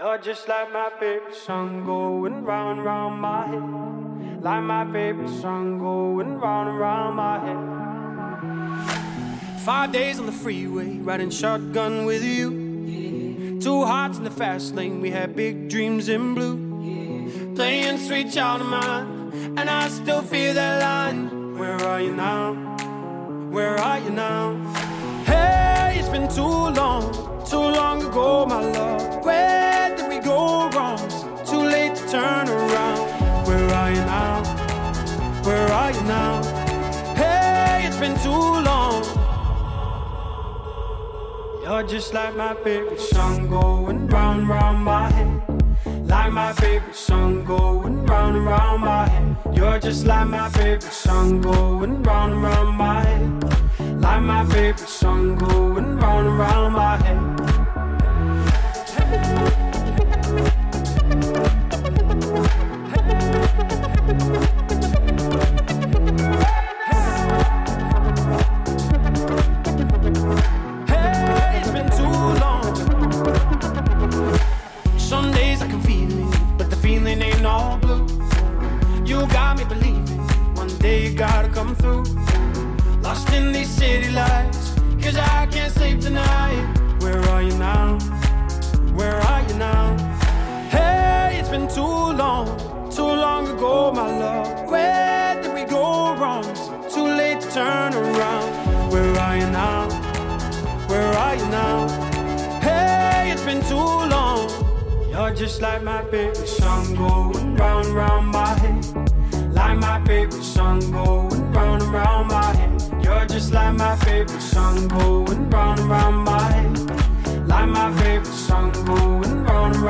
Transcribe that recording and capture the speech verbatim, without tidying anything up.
You're just like my favorite song going round and round my head. Like my favorite song going round and round my head. Five days on the freeway, riding shotgun with you. Yeah. Two hearts in the fast lane, we had big dreams in blue. Yeah. Playing Sweet Child of Mine, and I still feel that line. Where are you now? Where are you now? Hey, it's been too long, too long ago, my love. Where did we go wrong? Too late to turn around. Where are you now? Where are you now? Hey, it's been too long. You're just like my favorite song going round, round my head. Like my favorite song going round and round my head. You're just like my favorite song going round and round my head. Like my favorite song going round and round my head. Hey, it's been too long. Some days I can feel it, but the feeling ain't all blue. You got me believing one day you gotta come through. Lost in these city lights, cause I can't sleep tonight. Where are you now? Where are you now? Hey, it's been too long, too long ago, my love. Where did we go wrong? Too late to turn around. Where are you now? Where are you now? Hey, it's been too long. You're just like my favorite song going round and round my head. Like my favorite song going round and round my head. You're just like my favorite song going round and round my head. Like my favorite song going round and round.